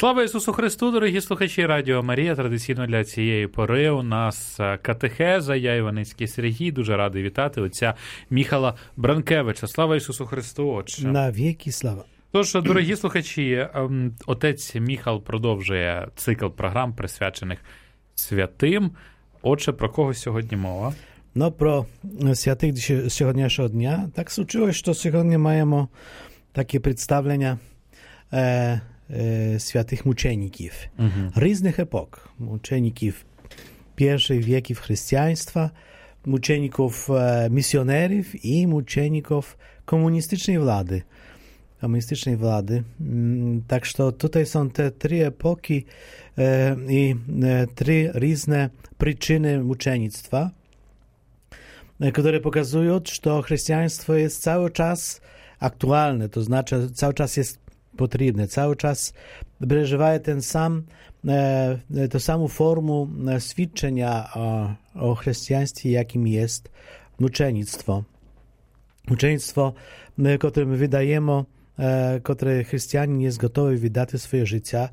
Слава Ісусу Христу, дорогі слухачі Радіо Марія. Традиційно для цієї пори у нас катехеза. Я Іваницький Сергій. Дуже радий вітати отця Міхала Бранкевича. Слава Ісусу Христу, Отче. Навіки слава. Тож, дорогі слухачі, отець Міхал продовжує цикл програм, присвячених святим. Отже, про кого сьогодні мова? Про святих сьогоднішнього дня. Так случилось, що сьогодні маємо такі представлення святих мучеників різних епок. Мучеників перших віків християнства, мучеників місіонерів і мучеників комуністичної władzy. Tak, że tutaj są te trzy epoki i trzy różne przyczyny muczenictwa, które pokazują, że chrześcijaństwo jest cały czas aktualne, to znaczy cały czas jest potrzebne, cały czas przeżywa tę samą formę świadczenia o chrześcijaństwie, jakim jest muczenictwo. Muczenictwo, które my wydajemy, które chrześcijanin jest gotowy wydać swoje życie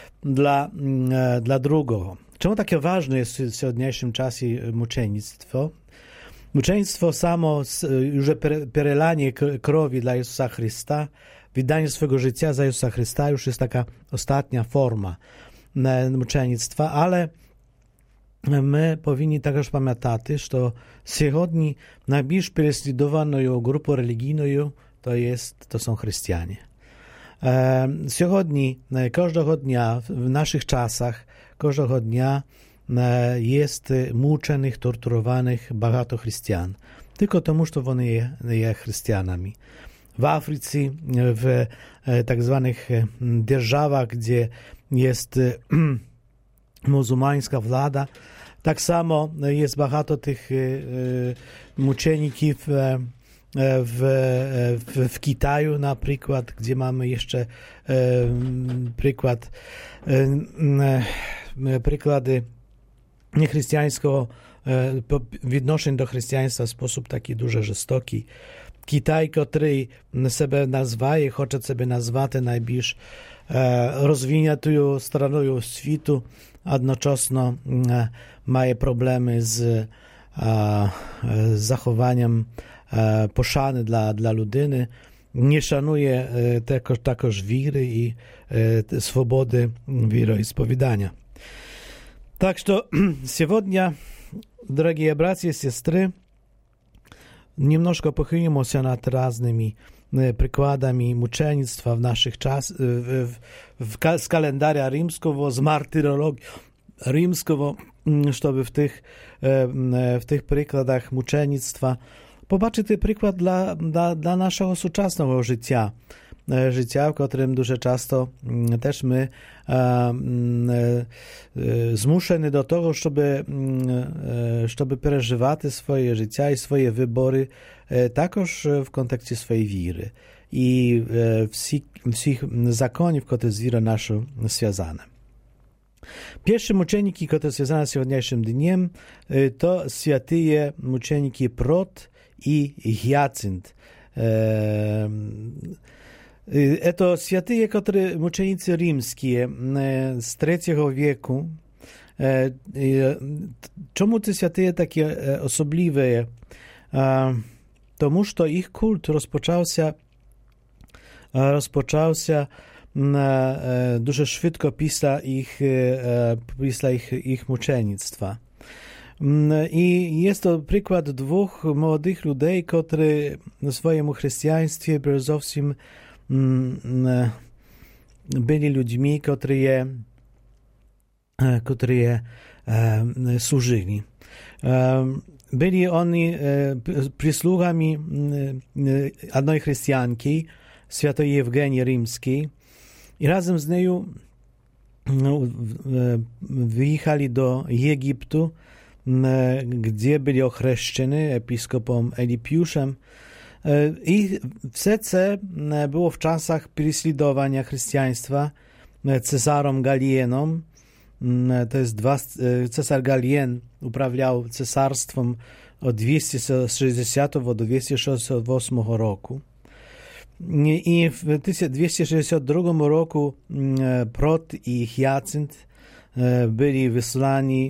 dla drugiego. Czemu takie ważne jest w dzisiejszym czasie muczenictwo? Muczenictwo samo, już przelanie krwi dla Jezusa Chrysta, wydanie swojego życia za Jezusa Chrysta już jest taka ostatnia forma muczenictwa, ale my powinni także pamiętać, że сьогодні najbardziej prześladowaną grupą religijną to są chrześcijanie. Сьогодні, każdego dnia, w naszych czasach, każdego dnia jest muczonych, torturowanych багато chrześcijan. Tylko тому, że oni są chrześcijanami. W Afryce, w tak zwanych державach, gdzie jest muzułmańska władza, tak samo jest багато tych muczeników w Kitaju na przykład, gdzie mamy jeszcze przykłady niechrześcijańskiego відношень do chrześcijaństwa w sposób taki дуже жорстокий. Китай, który себе називає, хоче себе назвати найбільш розвинутою стороною світу, одночасно має проблеми з захованням poszany dla ludyny, nie szanuje також wiery i swobody wieroispowiadania. Tak, że сегодня, drogie bracia i siostry, немножко pochylimy się nad różnymi przykładami muczenictwa w naszych czasach, z kalendarza rzymskiego, z martyrologii rzymskiego, żeby w tych przykładach muczenictwa popatrzeć przykład dla naszego współczesnego życia, w którym дуже często też my zmuszeni do tego, żeby przeżywać swoje życie i swoje wybory także w kontekście swojej wiry i wszystkich zakonów, które z wirą naszą związane. Pierwsze muczeniki, które są związane z dzisiejszym dniem, to święte muczeniki Prot i Hyacynt. To święte, które muczenicy rzymskie z III wieku. Czemu te święte takie osobliwe? Тому що ich kult rozpoczął się дуже szybko після ich muczenictwa. I jest to przykład dwóch młodych ludzi, którzy w swoim chrześcijaństwie przede byli ludźmi, którzy je służyli. Byli oni przysługami jednej chrześcijanki, świętej Ewgenii Rzymskiej, i razem z nią wyjechali do Egiptu, gdzie byli ochrzczeni episkopom Elipiuszem. I все było w czasach prześladowania chrześcijaństwa cesarem Galienem. To jest cesar Galien uprawiał cesarstwem od 260 do 268 roku. I w 1262 roku Prot i Hyacynt byli wysłani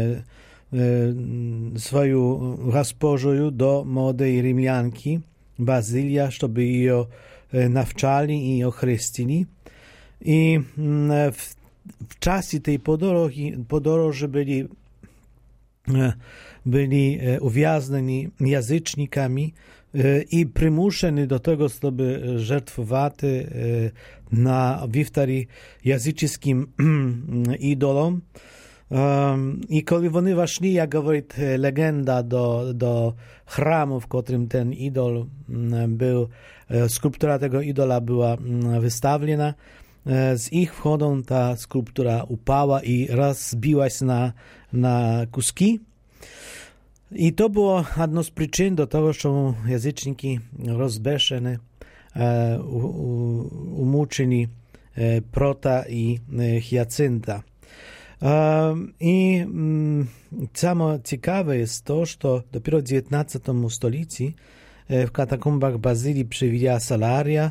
swoją госпожою do młodej Римлянki Bazylia, żeby ją nawczali i ochrzcili. I w czasie tej podróży byli uwięzieni języcznikami i przymuszeni do tego, żeby żertwować na wiftari języcznym idolom. I kiedy oni weszli, jak mówi legenda, do chramu, w którym ten idol był, skulptura tego idola była wystawiona, z ich wchodą ta skulptura upała i rozbiła się na kuski. I to było jedną z przyczyn do tego, że języczniki rozbeszeni umuczyli Prota i Hyacynta. I samo ciekawe jest to, że dopiero w XIX stuleciu w katakumbach Bazylii przy Via Salaria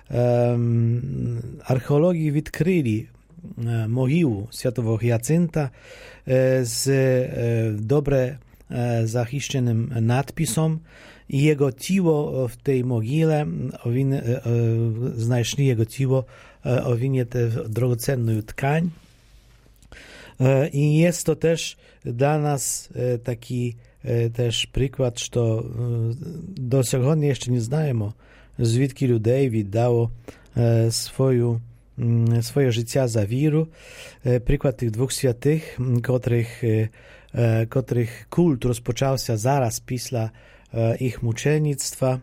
archeologii odkryli mogiłę świętego Hyacynta z dobrze zachiszczonym nadpisem i jego ciało w tej mogile znaleźli jego ciało owinięte w drogocenną tkań. I jest to też dla nas taki też przykład, że do сегодня jeszcze nie znajemy, zwідки людей віддало swoje życie za wiru. Przykład tych dwóch świętych, których kult rozpoczął się zaraz pісля ich muczenictwa,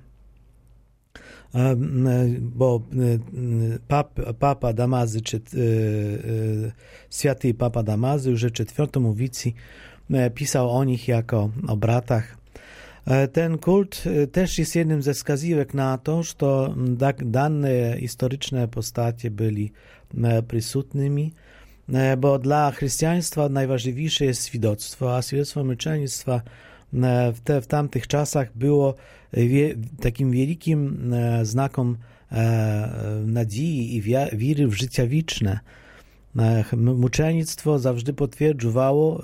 bo Papa Damazy, święty Papa Damazy już w IV wieku pisał o nich jako o bratach. Ten kult też jest jednym ze wskazówek na to, że dane historyczne postacie byli przysutnymi, bo dla chrześcijaństwa najważniejsze jest świadectwo, a świadectwo muczenictwa w tamtych czasach było takim wielkim znakiem nadziei i wiary w życie wieczne. Muczenictwo zawsze potwierdzało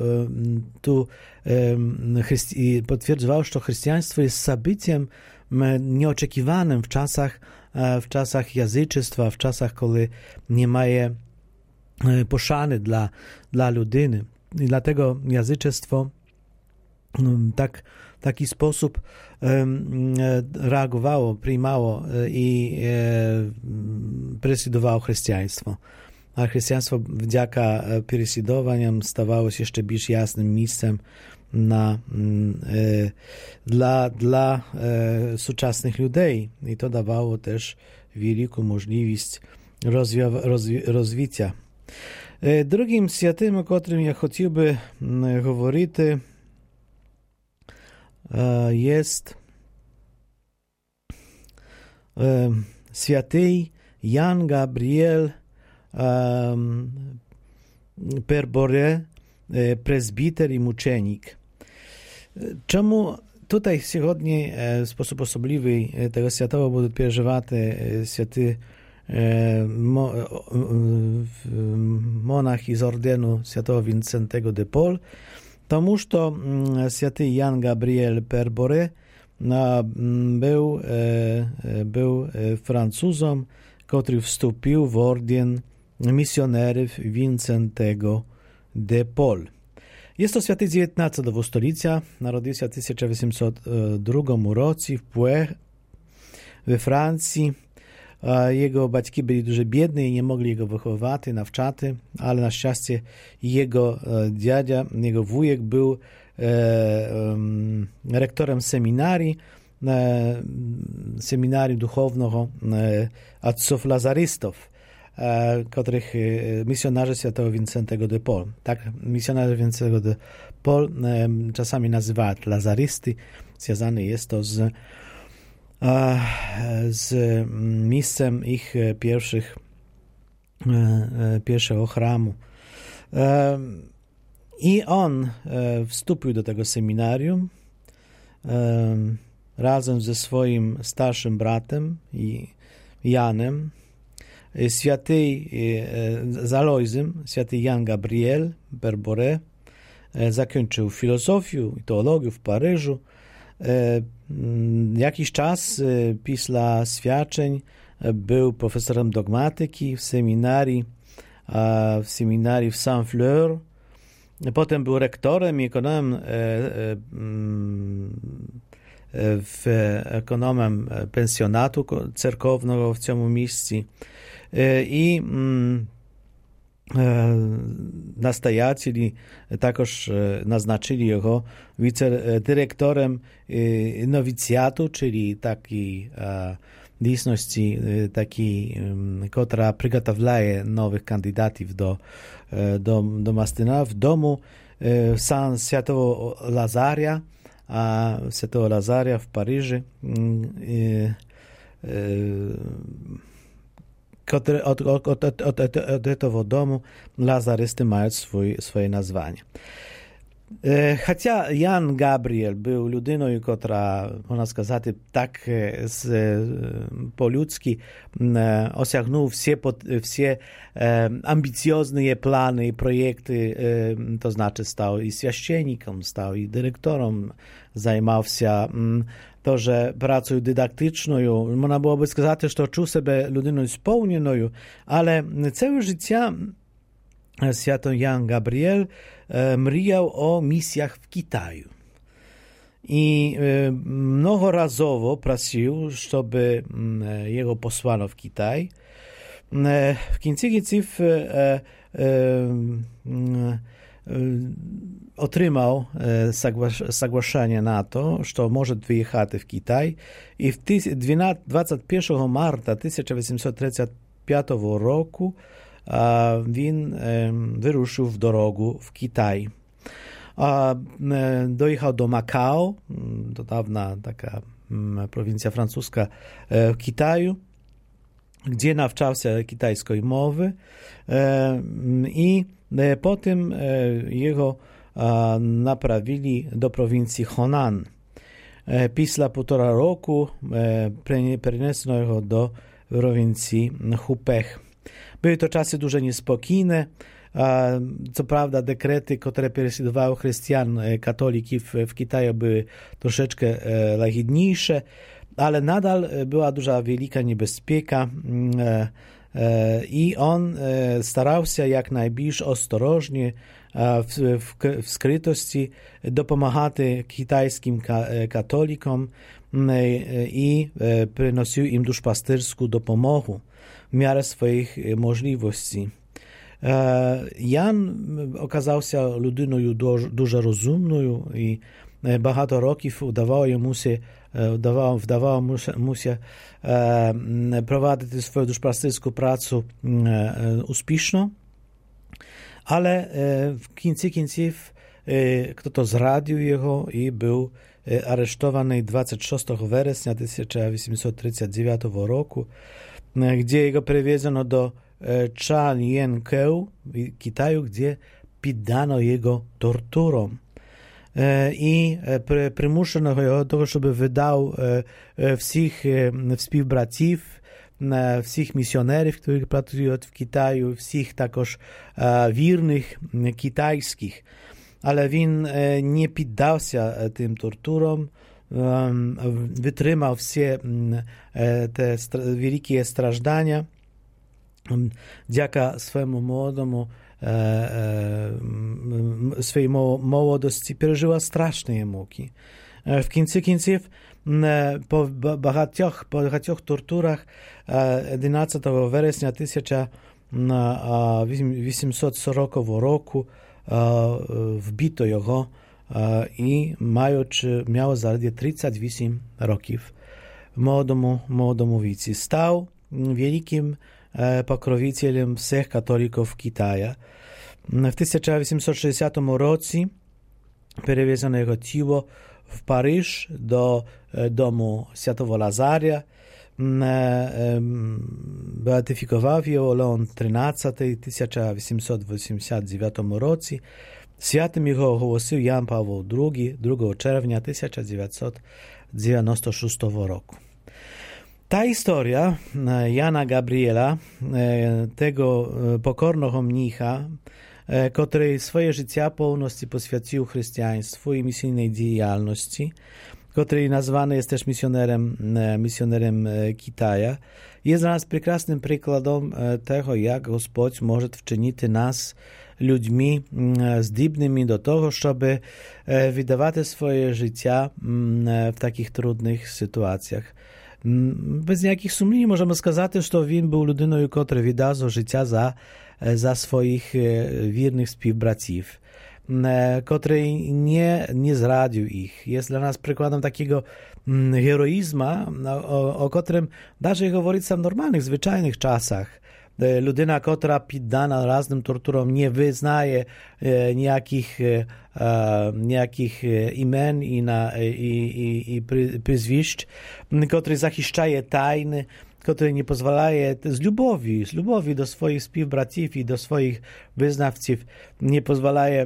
że chrześcijaństwo jest zabyciem nieoczekiwanym w czasach języczestwa, w czasach, kiedy nie ma poszany dla ludyny. I dlatego języczestwo taki sposób reagowało, przyjmowało i prześladowało chrześcijaństwo. A chrześcijaństwo wdzięka prześladowaniom stawało się jeszcze bardziej jasnym miejscem dla współczesnych ludzi. I to dawało też wielką możliwość rozwicia. Drugim świętym, o którym ja chciałbym mówić, jest święty Jan Gabriel Perbore, prezbiter i muczenik. Czemu tutaj сегодня w sposób osobliwy tego świętego będą przeżywać święty monach z ordenu świętego Vincentego de Paul? Тому що святий Ян Габріель Перборе był Francuzem, który wstąpił w orden misjonerów Vincentego de Paul. Jest to święty XIX stulecia, narodził się w 1802 roku w Puech we Francji. Jego батьки byli дуже biedni i nie mogli jego wychować, nawczać, ale na szczęście jego dziadzia, jego wujek był rektorem seminarii duchownego ojców lazarystów, których misjonarze świętego Vincentego de Paul. Tak, misjonarze Vincentego de Paul czasami nazywają lazarysty. Związane jest to z miejscem ich pierwszego chramu. I on wstąpił do tego seminarium razem ze swoim starszym bratem i Janem, z Alojzym, święty Jan Gabriel Berbore, zakończył filozofię i teologię w Paryżu. Jakiś czas pisla świadczeń był profesorem dogmatyki w seminarii w Saint-Fleur. Potem był rektorem i ekonomem pensjonatu cerkownego w tym miejscu. I naстоятелі також назначили його віце-директором новіціату, czyli takiej дійсності, котра приготовляє нових кандидатів до Мастина в дому Святого Лазаря, Святого Лазаря в Парижі. Od tego domu lazarysty mają swoje nazwanie. Chociaż Jan Gabriel był ludyną, która, można сказать, tak po-ludzki osiągnął wszystkie ambicjozne plany i projekty, to znaczy stał i święcennikiem, stał i dyrektorem, zajmował się to, że pracą dydaktyczną, można byłoby сказать, że czuł siebie ludyną spełnioną, ale całe życie święty Jan Gabriel mriał o misjach w Kitaju. I mnogorazowo prosił, żeby jego posłano w Kitaj. W końcu otrzymał zagłoszenie na to, że może wyjechać w Kitaj i 21 marca 1835 roku він wyruszył w drogę w Kitaj. Dojechał do Makao, to dawna taka prowincja francuska w Kitaju, gdzie nawczał się kitajskiej mowy i potem jego naprawili do prowincji Honan. Pisla 1,5 roku przeniesiono jego do prowincji Hupech. Były to czasy dużo niespokojne. Co prawda dekrety, które prześladowały chrześcijan, katolików w Kitaju były troszeczkę łagodniejsze, ale nadal była duża wielka niebezpieka i on starał się jak najbliżej ostrożnie w skrytości dopomagać kitajskim katolikom i przynosił im duszpasterską dopomogę w miarę swoich możliwości. Jan okazał się ludyną dużo rozumną i багато років вдавало mu się prowadzić swoją duszpasterską pracę uspieszną, ale w końców kto to zradił jego i był aresztowany 26 września 1839 roku, gdzie jego przewieziono do Chanlienkeu w Kitaju, gdzie poddano jego torturom. I przymuszono go do tego, żeby wydał wszystkich współbraciów, wszystkich misjonerów, którzy pracują w Kitaju, wszystkich także wiernych kitajskich. Ale on nie poddał się tym torturom, wytrzymał wszystkie te wielkie strażdania, dzięki swojemu młodemu swojej młodości przeżyła straszne muki. W końców po багатьох torturach 11 września 1840 roku wbito jego i miał zaledwie 38 roków. Młodому wieku stał wielkim pokrowicielem wszystkich katolików Kitaju. W 1860 roku przewieziono jego ciało w Paryż do domu Świętego Lazaria. Beatyfikował je Leon XIII w 1889 roku. Świętym jego ogłosił Jan Paweł II 2 czerwca 1996 roku. Ta historia Jana Gabriela, tego pokornego mnicha, który swoje życie pełności poświęcił chrześcijaństwu i misyjnej działalności, który nazwany jest też misjonerem Kitaja, jest dla nas прекрасnym przykładem tego, jak Господь może wczynić nas ludźmi zdібnymi do tego, żeby wydawać swoje życie w takich trudnych sytuacjach. Bez ніяких сумнівів можемо сказати, що він був людиною, котра віддав життя за своїх вірних співбратів, котрий nie zradził ich. Jest dla nas przykładem takiego heroizmu, o którym da się mówić w normalnych, zwyczajnych czasach. Ludyna, która poddana raznym torturom, nie wyznaje ніяких імен і прізвищ, котрий захищає тайни, котрий не дозволяє з любові до своїх співбратів і до своїх визнавців, не дозволяє,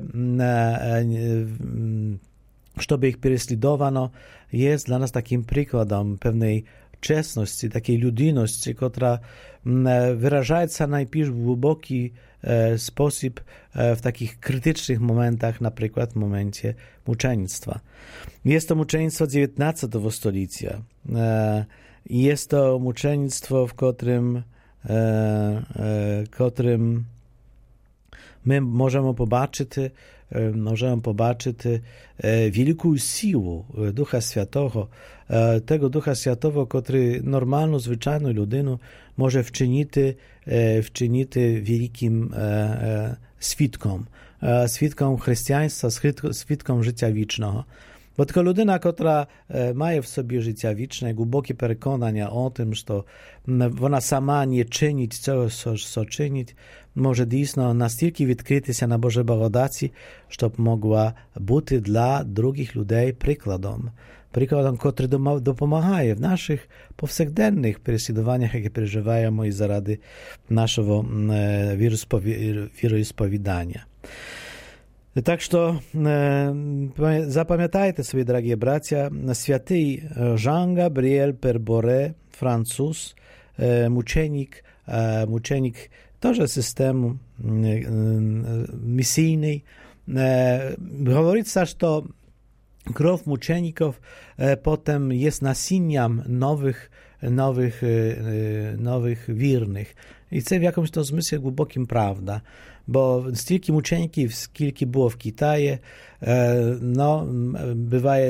щоб їх переслідовано, є для нас таким прикладом певної чесності, takiej людяності, która wyrażaється najpierw w głęboki sposób w takich krytycznych momentach, na przykład w momencie muczeństwa. Jest to muczeństwo XIX stulecia. Jest to muczeństwo, w którym my możemy pobaczyć wielką siłę Ducha Świętego, tego Ducha Świętego, który normalną, zwyczajną ludину może wczynić wielkim świadkom chrześcijaństwa, świadkom życia wiecznego. Bo tylko ludyna, która ma w sobie życie wieczne, głębokie przekonania o tym, że ona sama nie czynić tego, co czynić, może dійсно настільки відкритися на Божій благодаті, щоб могла бути для других людей прикладом, котрий допомагає в наших повсякденних переслідуваннях, які переживаємо і заради нашого віросповідання. Так що запам'ятайте собі, дорогі браття, святий Жан Габріель Перборе, француз, мученик тоже systemu misyjnej. Говорится, что кровь мучеников potem jest насінням nowych wiernych. I це в якомусь то змислі глибоким правда. Бо стільки мучеників, скільки було в Китаї, буває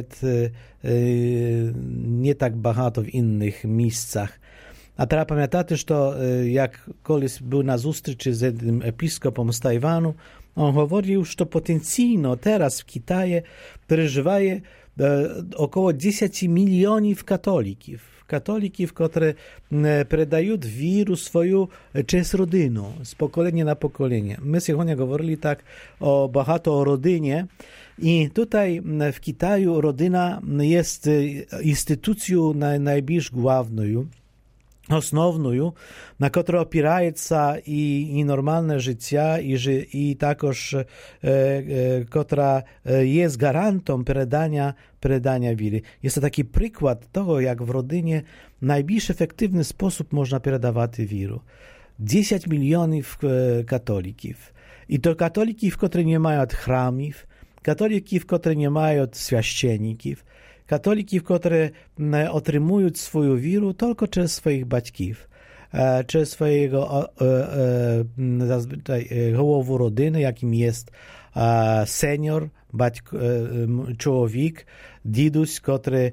не так багато в інших місцях. A teraz pamiętacie, że jak koleś był na zустрічі z jednym episkopem z Tajwanu, on mówił, że potencjalnie teraz w Kitaje przeżywaje około 10 milionów katolików, które predają wiru swoją przez rodzinę, z pokolenia na pokolenie. My сегодня говорили tak o rodzinie i tutaj w Kitaju rodzina jest instytucją najbardziej główną, основною, на котру опирається і нормальне життя, і також котра є гарантом передання віри. Є такий приклад того, як в родині найбільш ефективний спосіб можна передавати віру. 10 мільйонів католиків. І то католиків, котрі не мають храмів, католиків, котрі не мають священників, katolików, które otrzymują swoją wiarę tylko przez swoich батьків, przez swojego zazwyczaj głowę rodziny, jakim jest senior, człowiek, dziduś, który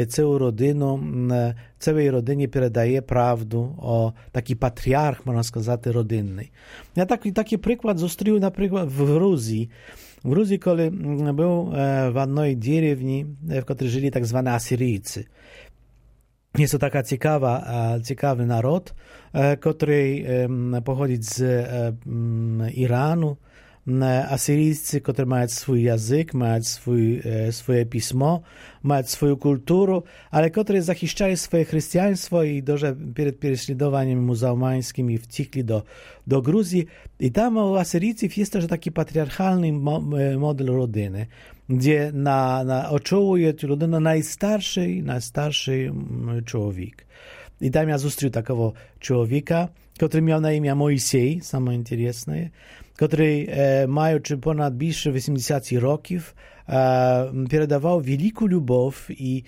całej rodzinie передає правду, taki patriarch, można сказати, rodzinny. Ja taki przykład zostrił na przykład w Gruzji. W Gruzji, kiedy był w jednej dеревni, w której żyli tak zwane Asyryjcy. Jest to taka ciekawy naród, który pochodzi z Iranu. Asyryjscy, którzy mają swój język, mają swoje pismo, mają swoją kulturę, ale którzy zachiszczają swoje chrześcijaństwo i przed prześladowaniem muzułmańskim i wciekli do Gruzji. I tam u Asyryjców jest też taki patriarchalny model rodziny, gdzie oczołuje tę rodzinę najstarszy człowiek. I tam ja zустрів такого чоловіка, який мав на ім'я Мойсей, саме інтересне, який, маючи понад більше 80 років, передавав велику любов і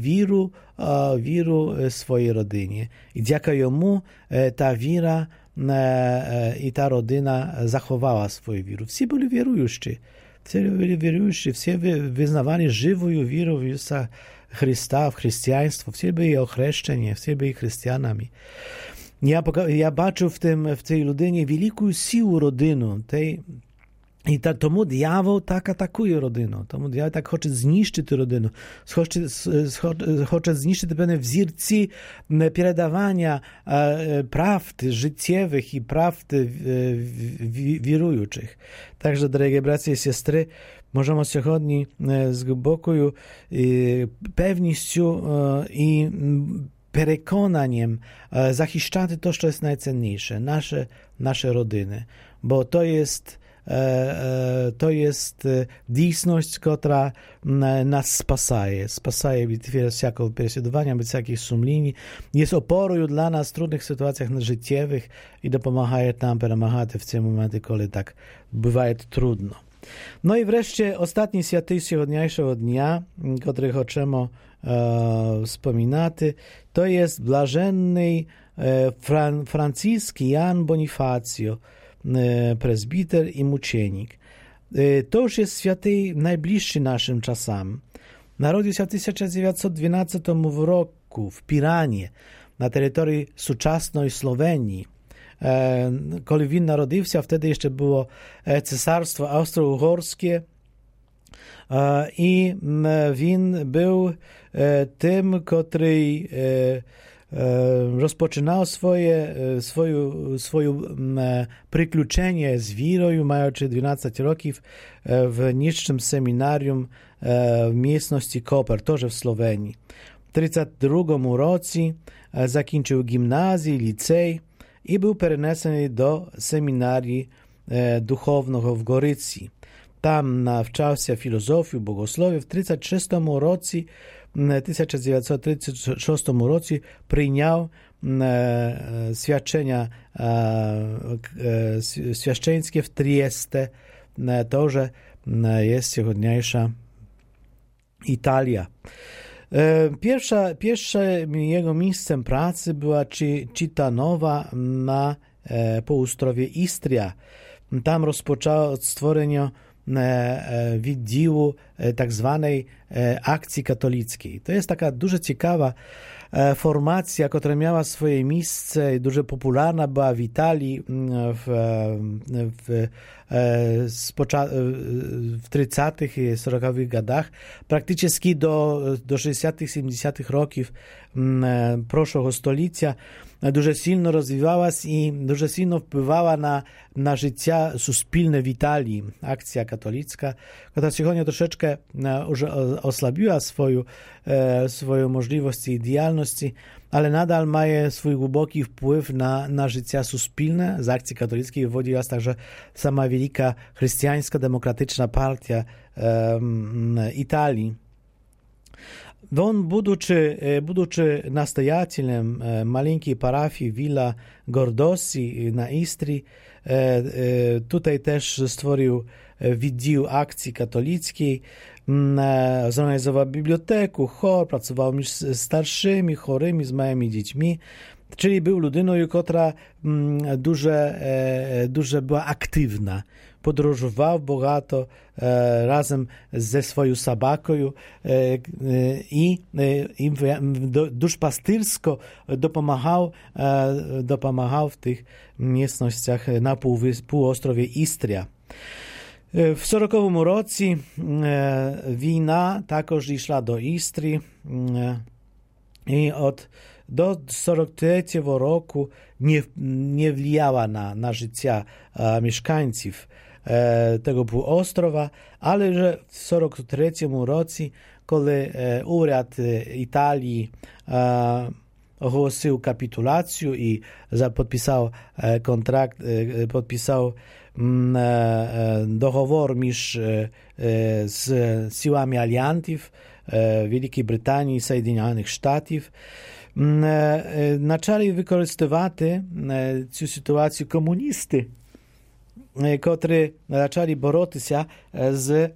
віру своїй родині. І дякую йому та віра і та родина заховала свою віру. Всі були віруючі. Всі визнавали живою віру в Ісуса Христа, в християнство. Всі були охрещені, всі були християнами. Я бачу в цій людині велику силу родину. І тому диявол так атакує родину. Тому диявол так хоче знищити родину. Хоче знищити певне взірці передавання правд життєвих і правд віруючих. Так що, дорогі браті і сестри, можемо сьогодні з глибокою певністю і переконанням захищати те, що є найцінніше, наші родини. Бо то jest dійсність, котра нас спасає від всякого переслідування, від всяких сумлінь, є опорою для нас в трудних ситуаціях життєвих і допомагає нам перемагати в ці моменти, коли так буває трудно. Ну і врешті останній святий сьогоднішнього дня, котрий хочемо wspominати, to jest blażenny Franciszek Jan Bonifacio, prezbiter i muczenik. To już jest święty najbliższy naszym czasam. Narodził się w 1912 roku w Piranie, na terytorii współczesnej Słowenii. Kiedy він народився, wtedy jeszcze było Cesarstwo Austro-Ugorskie i він był tym, który rozpoczynał swoje приключення z wierą, mający 12 roków w niższym seminarium w miejscowości Koper, też w Słowenii. W 1932 roku zakończył gimnazję, licej i był перенесений do seminarii duchownego w Gorycji. Tam nawczał filozofię, bogosłowie. W 1936 roku przyjął świadczeńskie w Trieste. To, że jest dzisiejsza Italia. Pierwszym jego miejscem pracy była Citanowa na półostrowie Istria. Tam rozpoczął od stworzenia відділу так званої акції католицької. To jest taka дуже цікава formacja, która miała swoje miejsce i дуже popularna była w Italii w 30 i 40 latach, praktycznie do 60-70 roków proszłego stulecia дуже сильно розвивалась і дуже сильно впливала на життя суспільне в Італії. Акція католицька, яка сьогодні трошечки вже ослабила свою можливості і діяльності, але надal має свій глибокий вплив на життя суспільне. З акції католицької виводилась також сама велика християнська демократична партія Італії. On, будучи настоятелем маленької парафії Вілла Гордосі на Істрі, tutaj też stworzył відділ акції католицької, zorganizował bibliotekę, chór, pracował z starszymi, chorymi, z małymi dziećmi, czyli był ludynою, która дуже była aktywna. Podróżował bogato razem ze swoją sabakою i duszpastyrsko dopomagał w tych miejscowościach na półostrowie Istria. W 40 roku wojna także szła do Istrii i do 43 roku nie wpływała na życie mieszkańców tego półostrowa, ale że w 43 roku, kiedy urząd Italii ogłosił kapitulację i podpisał kontrakt, podpisał doговор z siłami aliantów Wielkiej Brytanii i Zjednoczonych Stanów, Почали використовувати цю ситуацію комуністи, котрі почали боротися з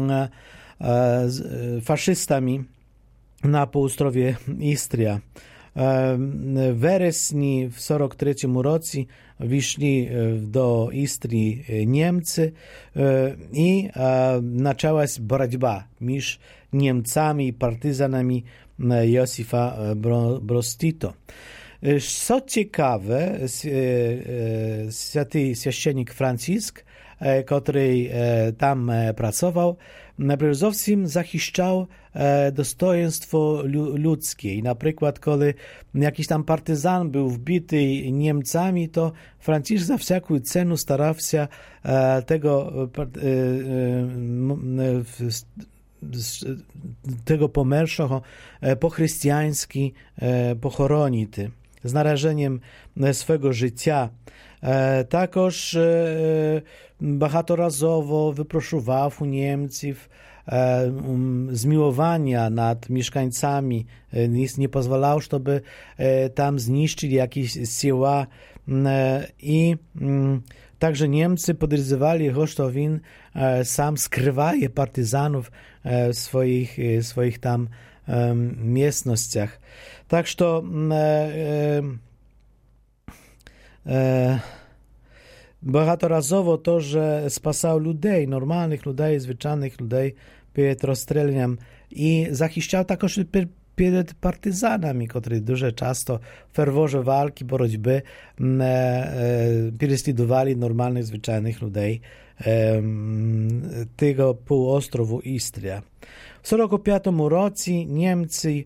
фашистами на півострові Істрія. В вересні в 43-му році війшли до Істрії німці і почалась боротьба між німцями і партизанами Józefa Broz Tito. Co ciekawe, święty święcennik Franciszek, który tam pracował, przede zachiszczał dostojeństwo ludzkie. I na przykład, kiedy jakiś tam partyzan był wbity Niemcami, to Franciszek za wszelką cenę starał się tego pomerszego po chrześcijański pochoronić z narażeniem swego życia. Також багаторазово випрошував у німців zmiłowania nad mieszkańcami, nie pozwalał, żeby tam zniszczyli jakieś siła i także Niemcy podejrzewali go, że on sam skrywaje partyzanów w swoich tam miejscowościach. Tak, że багаторазово to, że spasał ludzi, normalnych ludzi, zwyczajnych ludzi przed rozstrzeleniem i zachiszczał także przed partyzanami, którzy дуже часто w ferworze walki, borotьby prześladowali normalnych, zwyczajnych ludzi tego półostrowu Istria. W 1945 roku Niemcy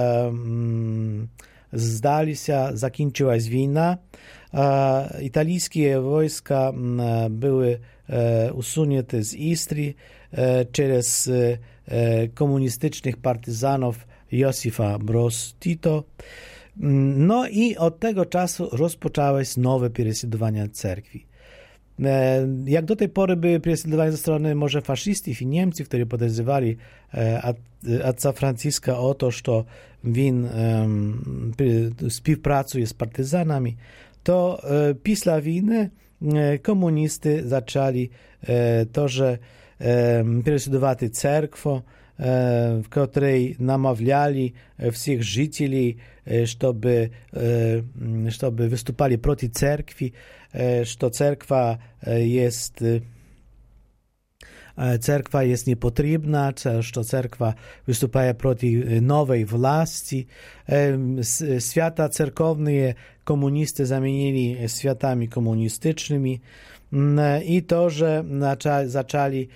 zdali się, zakończyła się wojna. Italijskie wojska były usunięte z Istrii przez komunistycznych partyzanów Józefa Broz Tito. No i od tego czasu rozpoczęły się nowe prześladowania cerkwi. Jak do tej pory były prześladowania ze strony może faszystów i Niemców, którzy podejrzewali ojca Franciszka o to, że on współpracuje z partyzanami, to pisla winy komunisty zaczęli to, że prześladować cerkwę, w której namawiali wszystkich życieli, żeby wystupali przeciw cerkwi, że cerkwa jest niepotrzebna, że cerkwa występuje przeciw nowej własności. Święta cerkowne komunisty zamienili świętami komunistycznymi i to, że zaczęli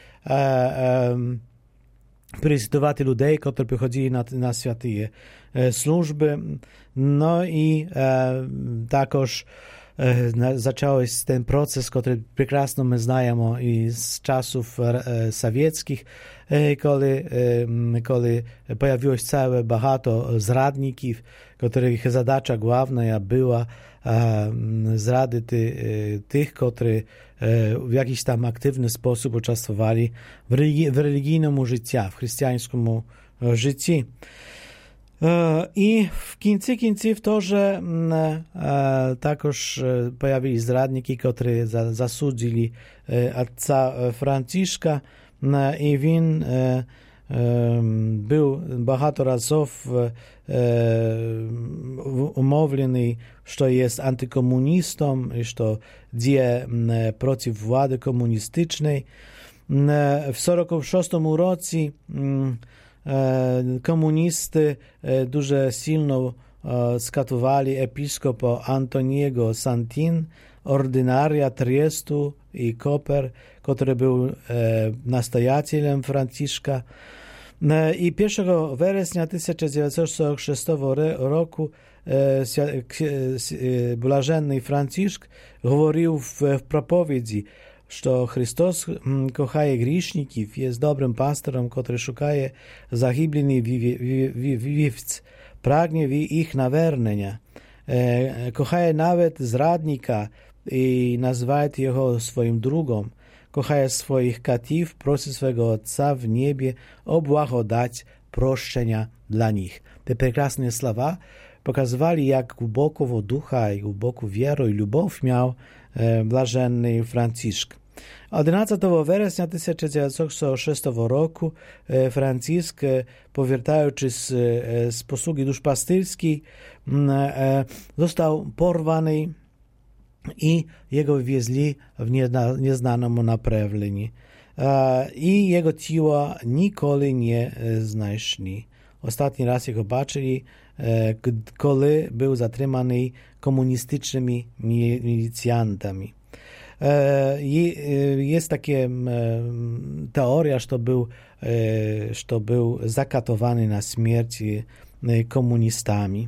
prześladować ludzi, którzy przychodzili na święte służby. No i także zaczął się ten proces, który прекрасно my znamy i z czasów sowieckich, kiedy pojawiło się całe багато zradników, których zadacza główna była zrady tych, którzy w jakiś tam aktywny sposób uczestniczyli w religijnym życiu, w chrześcijańskim życiu. I w końcu to, że także pojawili zradniki, którzy zasudzili ojca Franciszka i on był багато разів umówiony, że jest antykomunistą i że dzieje przeciw władzy komunistycznej. W 1946 roku komunisty дуже silno skatowali episkopa Antoniego Santin, ordynaria Triestu i Koper, który był nastojacielem Franciszka. I 1 września 1946 roku błażenny Franciszek mówił w propowiedzi, że Chrystus kochaje grzeszników, jest dobrym pastorem, który szukaje zagubionych wiewc, pragnie ich naвернення, kochaje nawet zradnika i nazywa jego swoim drugim, kochaje swoich katów, prosi swego Ojca w niebie o błagodać proszczenia dla nich. Te piękne słowa pokazywali, jak głęboką ducha i głęboką wierę i любов miał blaženny Franciszek. 11 вересня 1906 roku Franciszek, powracając z posługi duszpasterskiej, został porwany i jego wywieźli w nieznanym направлении. I jego ciała nigdy nie znaleźli. Ostatni raz jego zobaczyli, kiedy był zatrzymany komunistycznymi milicjantami. Jest taka teoria, że był zakatowany na śmierć komunistami.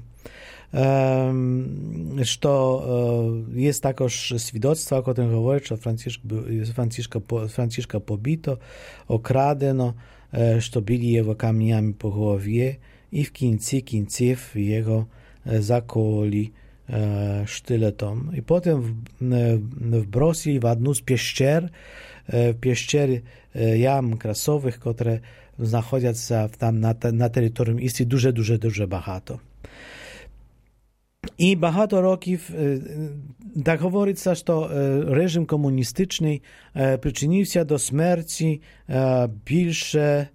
Jest також свідоцтво, яке говорить, що Францишка побито, окрадено, що били його камнями по голові, і в кінці кінців його закололи sztyletom. I potem wbrosili w jedną z pieszczer, jam krasowych, które znajdują się tam na terytorium Istrii дуже багато. I багато років, так говориться, що режим комуністичний причинився до смерті більше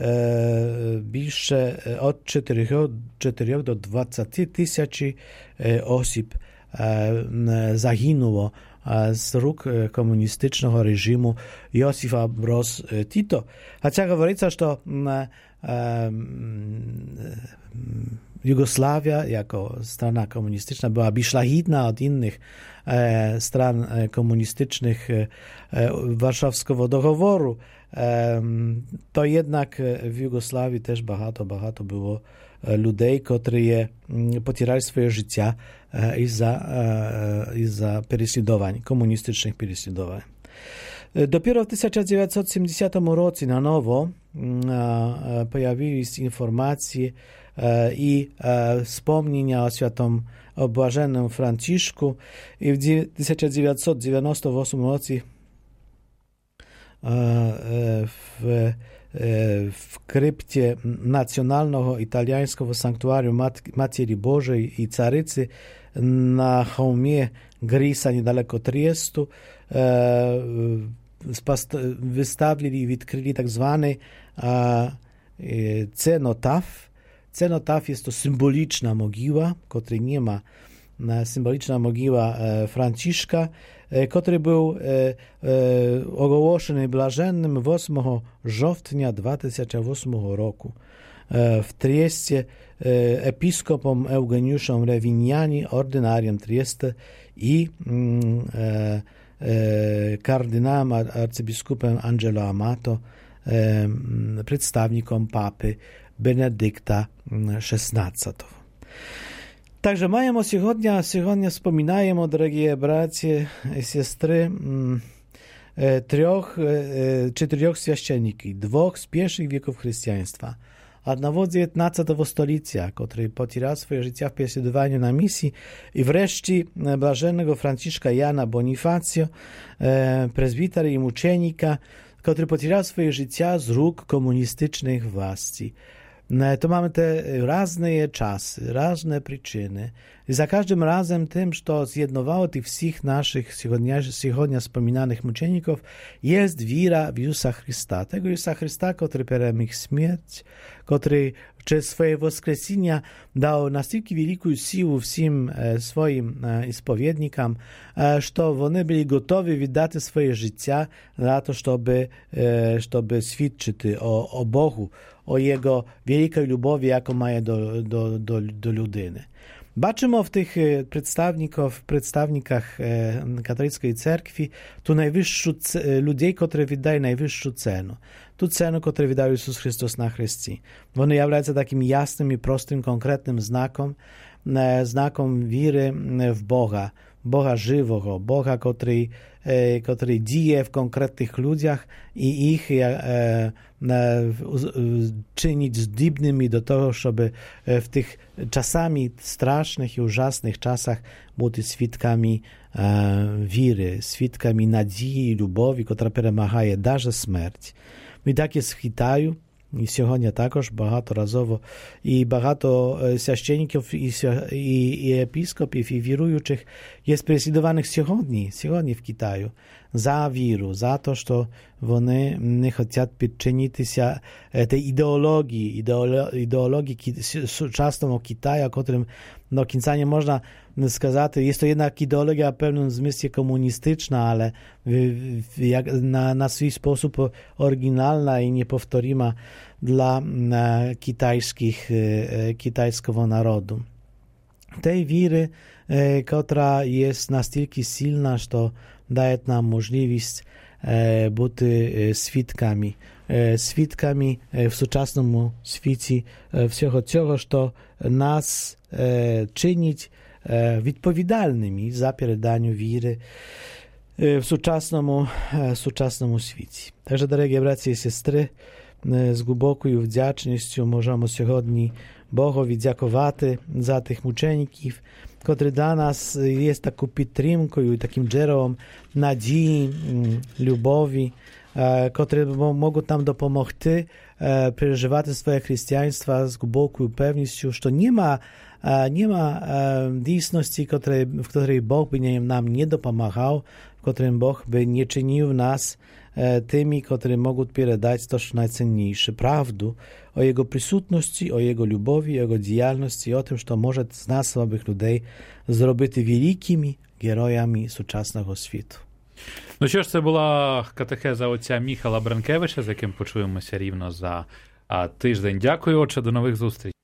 od 4 do 20 tysięcy osób zaginęło z rąk komunistycznego reżimu Józefa Broz Tito. Chociaż говорится, że Jugosławia jako strona komunistyczna była szlachetna od innych stron komunistycznych Warszawskiego dogoworu, to jednak w Jugosławii też багато było ludzi, którzy potierali swoje życia za prześladowań, komunistycznych prześladowań. Dopiero w 1970 roku na nowo pojawiły się informacje i wspomnienia o świętym błażennym Franciszku i w 1998 roku w krypcie Nacjonalnego Italiańskiego Sanktuarium Matki Bożej i Carycy na Chełmie Grisa niedaleko Triestu wystawili i odkryli tak zwany cenotaf. Cenotaf jest to symboliczna mogiła, której nie ma, symboliczna mogiła Franciszka, który był ogłoszony blažennym 8 września 2008 roku w Trieście episkopom Eugeniuszem Reviniani, ordynarium Trieste i kardynałem arcybiskupem Angelo Amato, przedstawnikom papy Benedykta XVI. Także mają сегодня wspominają, drogie bracie i siostry, 4 święcenników, 2 z pierwszych wieków chrześcijaństwa, jednego z XIX stulecia, który potierał swoje życie w prześladowaniu na misji, i wreszcie blažennego Franciszka Jana Bonifacio, prezbitera i muczenika, który potierał swoje życie z rąk komunistycznych własci. To mamy te różne czasy, różne przyczyny. I za każdym razem tym, co zjednowało tych wszystkich naszych сегодня wspominanych muczeników, jest wiara w Jezusa Chrysta. Tego Jezusa Chrysta, który peremógł śmierć, który przez swoje wskrzesienia dał настільки wielką siłę wszystkim swoim spowiednikom, że oni byli gotowi wydać swoje życie na to, żeby świadczyć o Bogu, o Jego wielkiej lubowi, jaką ma do ludyny. Baczymy w tych przedstawnikach katolickiej cerkwi tu najwyższą ludzi, którzy wydają najwyższą cenę. Tu cenę, którą wydał Jezus Chrystus na chrzcie. One jawiają takim jasnym i prostym, konkretnym znakom wiary w Boga. Boga żywego, Boga, który dzieje w konkretnych ludziach i ich czynić zdolnymi do tego, żeby w tych czasami strasznych i ужасnych czasach być świadkami wiary, świadkami nadziei i lubowi, która przemaga даже śmierć. I tak jest w Hitaju, І сьогодні також багаторазово і багато священників, і епископів, і віруючих є переслідуваних сьогодні в Китаю за віру, за те, що вони не хочуть підчинитися тій ідеології сучасного Китаю, котрим до кінця не можна сказати, є то jednak ідеологія в певному змісті комуністична, але на свій спосіб оригінальна і неповторима dla kitajskiego narodu. Tej wiry, która jest настільки silna, że daje nam możliwość być świadkami w współczesnym świecie всього цього, що нас чинить відповідальними за передання віри в сучасному світі. Także, дорогі браті і сестри, з глибокою вдячністю можемо сьогодні Богові дякувати за тих мучеників, котрі для нас є такою підтримкою, таким джерелом надії, любові, котрі можуть нам допомогти переживати своє християнство з глибокою певністю, що нема дійсності, в котрій Бог би нам не допомагав, в котрym Бог by nie czynił nas tymi, którzy mogą передać to, co najcenniejsze, prawdę o Jego присутності, o Jego lubowi, o Jego działalności, o tym, że może z nas, słabych ludzi, zrobić wielkimi героями сучасного світу. Ну що ж, це була катехеза отця Міхала Бранкевича, з яким почуємося рівно за тиждень. Дякую, отче, до нових зустрічей.